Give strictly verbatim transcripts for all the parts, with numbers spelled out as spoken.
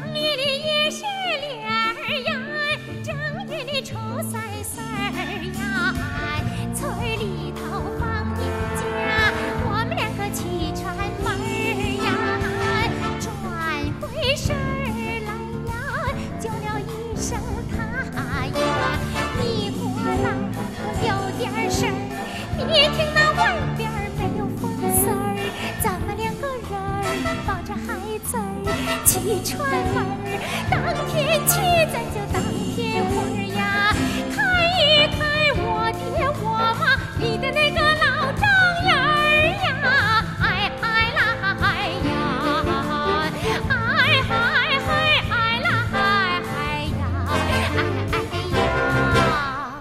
里里也是脸儿呀，正月里初三岁儿呀，村里头放一家，我们两个去串门儿呀，转回身儿来呀，叫了一声他呀，你过来有点事儿，你听那外边没有风丝儿，咱们两个人抱着孩子去串门儿，当天去咱就当天回呀，看一看我爹我妈，你的那个老丈人儿呀，哎哎啦哎呀，哎嗨嗨哎啦哎哎呀，哎哎呀。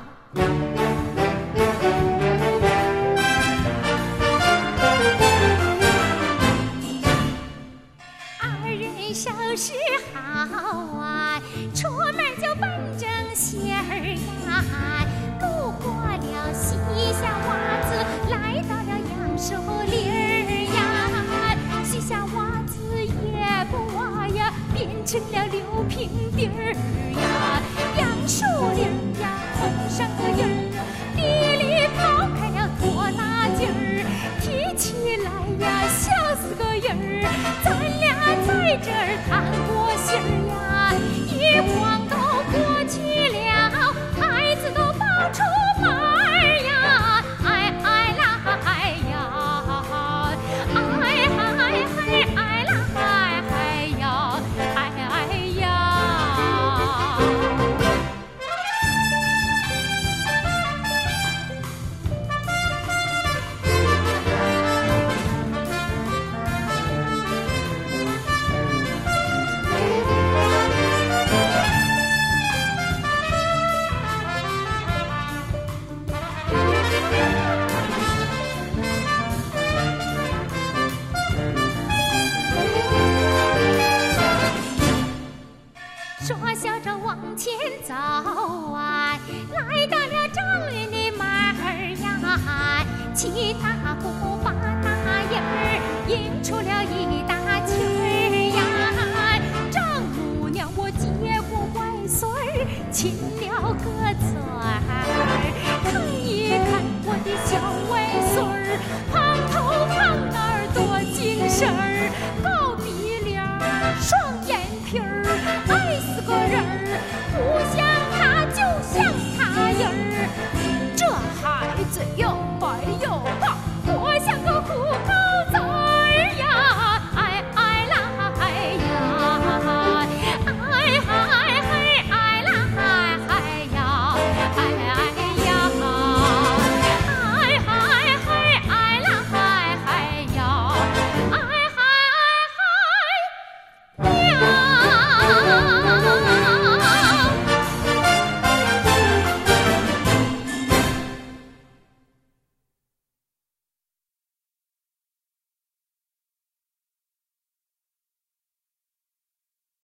二人收拾好啊，出门就奔正线儿呀，路过了西夏洼子，来到了杨树林儿呀，西夏洼子也不挖呀，变成了六平地儿呀，杨树林儿呀红上个印儿，地里刨开了拖拉机儿，提起来呀像死个人儿，咱俩在这儿谈过信儿呀，一晃都过去了，孩子都抱出门儿呀，哎哎啦哎呀，哎嗨嗨哎啦哎哎呀，哎哎呀。说笑着往前走啊，来到了丈人的门儿呀，七大姑八大姨儿迎出了一大群儿呀，丈母娘我接过外孙儿，亲了个嘴儿，看一看我的小外孙儿，胖头胖脑多精神儿，高鼻梁双眼皮儿，爱死个人儿。